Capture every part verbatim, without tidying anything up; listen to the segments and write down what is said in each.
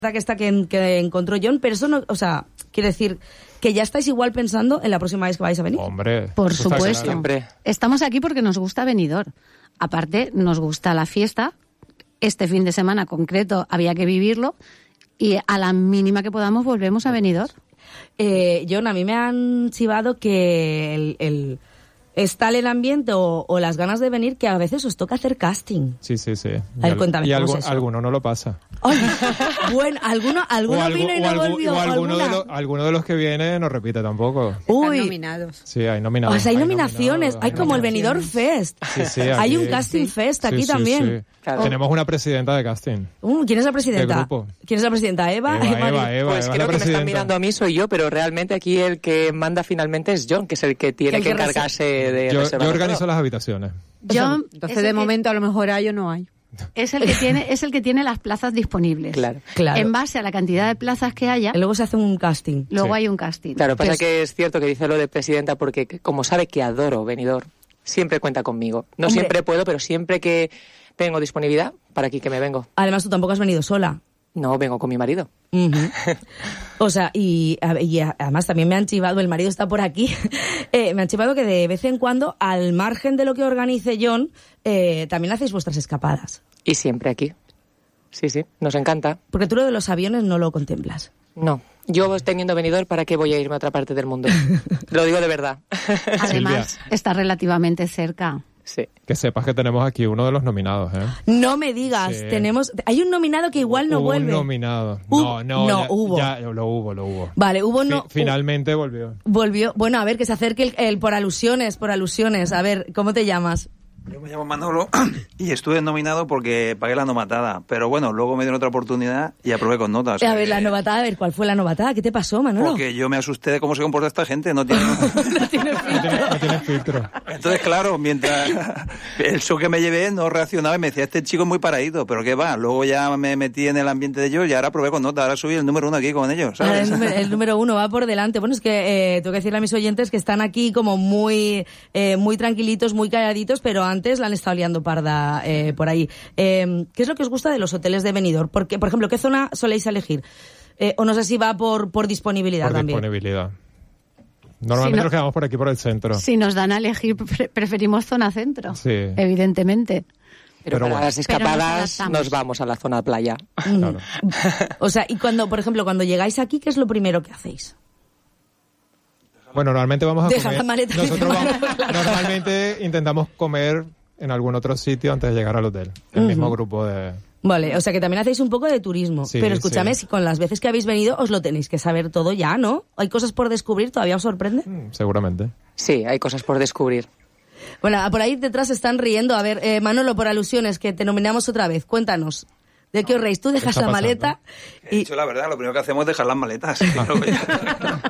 que esta que, que encontró John, pero eso no, o sea, quiere decir que ya estáis igual pensando en la próxima vez que vais a venir. Hombre, por supuesto. Siempre. Estamos aquí porque nos gusta Benidorm. Aparte, nos gusta la fiesta. Este fin de semana concreto había que vivirlo y a la mínima que podamos volvemos a Benidorm. Eh, John, a mí me han chivado que el, el es tal el ambiente o, o las ganas de venir que a veces os toca hacer casting. Sí, sí, sí. A ver, cuéntame, y ¿cómo algo, es eso? alguno no lo pasa. Ay, bueno, alguno, alguno algu- vino y no algu- volvió. o alguno, de ¿alguna? los, alguno de los que viene no repite tampoco. Uy, Están nominados. Sí, hay nominados. o sea, hay, hay nominaciones, nominados, hay como el nominaciones. Benidorm Fest. Sí, sí, Hay aquí- un casting sí. fest aquí Sí, sí, también. sí. Claro. Tenemos una presidenta de casting. Uh, ¿Quién es la presidenta? ¿De grupo? ¿Quién es la presidenta? ¿Eva? Eva, Eva, Eva, Eva, Pues Eva, creo la que me están presidenta. mirando a mí, soy yo, pero realmente aquí el que manda finalmente es John, que es el que tiene El que que rese- encargarse de Yo, reservar yo organizo todo. las habitaciones. John Entonces, es de el que- momento, a lo mejor hay o no hay. es el que tiene es el que tiene las plazas disponibles. Claro. Claro. En base a la cantidad de plazas que haya, Y luego se hace un casting. luego Sí. hay un casting. Claro, pasa es- que es cierto que dice lo de presidenta porque como sabe que adoro Benidorm, siempre cuenta conmigo. No Hombre. siempre puedo, pero siempre que tengo disponibilidad, para aquí que me vengo. Además, tú tampoco has venido sola. No, vengo con mi marido. Ujú. O sea, y, a- y a- además también me han chivado, el marido está por aquí, eh, me han chivado que de vez en cuando, al margen de lo que organice John, eh, también hacéis vuestras escapadas. Y siempre aquí. Sí, sí, nos encanta. Porque tú lo de los aviones no lo contemplas. No, yo teniendo Benidorm, ¿para qué voy a irme a otra parte del mundo? Lo digo de verdad. Además, está relativamente cerca. Sí. Que sepas que tenemos aquí uno de los nominados, ¿eh? No me digas, Sí. tenemos... Hay un nominado que igual no Hubo vuelve. un nominado. Hubo- no, no, no, ya, hubo. ya, lo hubo, lo hubo. Vale, hubo Fi- no... finalmente volvió. Volvió... Bueno, a ver, que se acerque el, el por alusiones, por alusiones. A ver, ¿cómo te llamas? Yo me llamo Manolo y estuve nominado porque pagué la novatada. Pero bueno, luego me dieron otra oportunidad y aprobé con notas. o sea A ver, que- la novatada, a ver, ¿cuál fue la novatada? ¿Qué te pasó, Manolo? Porque yo me asusté de cómo se comporta esta gente. No tiene... No tiene No tiene, no tiene filtro. Entonces, claro, mientras el show que me llevé no reaccionaba y me decía, este chico es muy paradito, pero ¿qué va? Luego ya me metí en el ambiente de ellos y ahora probé con notas. Ahora soy el número uno aquí con ellos, Ahora ¿sabes? el, número, el número uno va por delante. Bueno, es que eh, tengo que decirle a mis oyentes que están aquí como muy eh, muy tranquilitos, muy calladitos, pero antes la han estado liando parda eh, por ahí. Eh, ¿Qué es lo que os gusta de los hoteles de Benidorm? Porque, por ejemplo, ¿qué zona soléis elegir? Eh, o no sé si va por, por disponibilidad Por también. disponibilidad. Normalmente Si no- nos quedamos por aquí, por el centro. Si nos dan a elegir, pre- preferimos zona centro. Sí. Evidentemente. Pero, Pero para bueno. las Pero nos escapadas adaptamos. nos vamos a la zona de playa. Claro. O sea, y cuando, por ejemplo, cuando llegáis aquí, ¿qué es lo primero que hacéis? Bueno, normalmente vamos a Deja comer. la maleta, Nosotros dice vamos- Manolo, claro. normalmente intentamos comer en algún otro sitio antes de llegar al hotel. El mismo grupo de... Vale, o sea que también hacéis un poco de turismo. Sí, pero escúchame, sí. si con las veces que habéis venido os lo tenéis que saber todo ya, ¿no? ¿Hay cosas por descubrir? ¿Todavía os sorprende? Mm, seguramente. Sí, hay cosas por descubrir. Bueno, por ahí detrás se están riendo. A ver, eh, Manolo, por alusiones, que te nominamos otra vez. Cuéntanos. ¿De qué os reís? Tú dejas está la pasando? maleta He y... dicho la verdad, lo primero que hacemos es dejar las maletas. Y luego ya-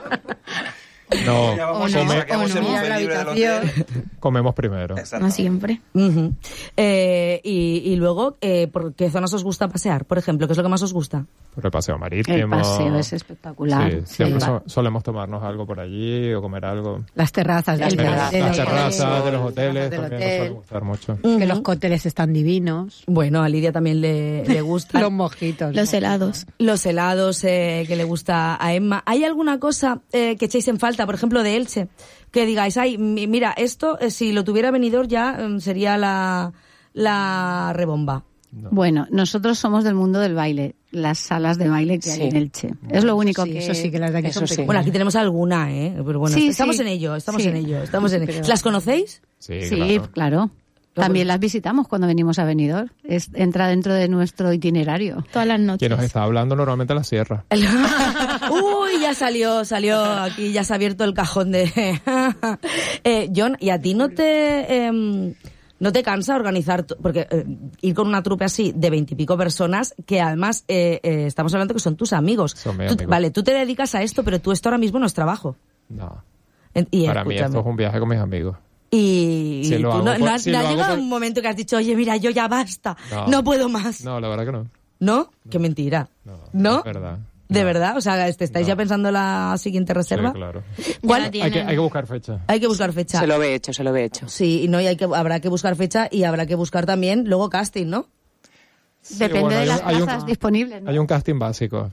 No, ya vamos, O no, saquemos o no. el Ir a buffet la libre del habitación. hotel. comemos primero. Exacto. No siempre. Ujú. Eh, y, y luego, eh, ¿por qué zonas os gusta pasear? Por ejemplo, ¿qué es lo que más os gusta? Por el paseo marítimo. El paseo es espectacular. Sí, siempre Sí. so- solemos tomarnos algo por allí o comer algo. Las terrazas Las del- terrazas. del Las hotel, terrazas de los hoteles del también nos hotel, suele gustar mucho. que los cócteles están divinos. Bueno, a Lidia también le, le gusta. Los mojitos. Los helados. Los helados eh, que le gusta a Emma. ¿Hay alguna cosa eh, que echéis en falta, por ejemplo, de Elche? Que digáis, ay, mi- mira, esto, eh, si lo tuviera Benidorm ya eh, sería la, la rebomba. Bueno, nosotros somos del mundo del baile, las salas de baile que Sí. hay en Elche. Es lo único Sí, que... eso sí, que las de aquí Eso son sí. pequeñas. Bueno, aquí tenemos alguna, ¿eh? Pero bueno, Sí, estamos sí. en ello, estamos Sí. en ello, estamos en ello. Pero- ¿Las conocéis? Sí, Sí, claro. claro. También las visitamos cuando venimos a Benidorm. Es, entra dentro de nuestro itinerario. Todas las noches. Quien nos está hablando normalmente la sierra. El- Uy, ya salió, salió aquí, ya se ha abierto el cajón de... eh, John, ¿y a ti no te... em, ¿No te cansa organizar, tu- porque eh, ir con una trupe así de veintipico personas, que además eh, eh, estamos hablando que son tus amigos? Son mis Tú- amigos. Vale, tú te dedicas a esto, pero tú esto ahora mismo no es trabajo. No. En- y Para mí escúchame, esto es un viaje con mis amigos. Y, Si y lo tú hago no, por- no, ha- si no lo ha hago llegado por- un momento que has dicho, oye, mira, yo ya basta, no, No. puedo más. No, la verdad que no. ¿No? Qué mentira. No, ¿No? es verdad. ¿De No. verdad? O sea, ¿te estáis No. ya pensando la siguiente reserva? Sí, claro. ¿Cuál? Ya la Hay que, tienen. hay que buscar fecha. Hay que buscar fecha. Se lo ve hecho, se lo ve hecho. Sí, y no, y hay que, habrá que buscar fecha y habrá que buscar también luego casting, ¿no? Depende bueno, de hay las un- hay un- plazas disponibles, ¿no? Hay un casting básico.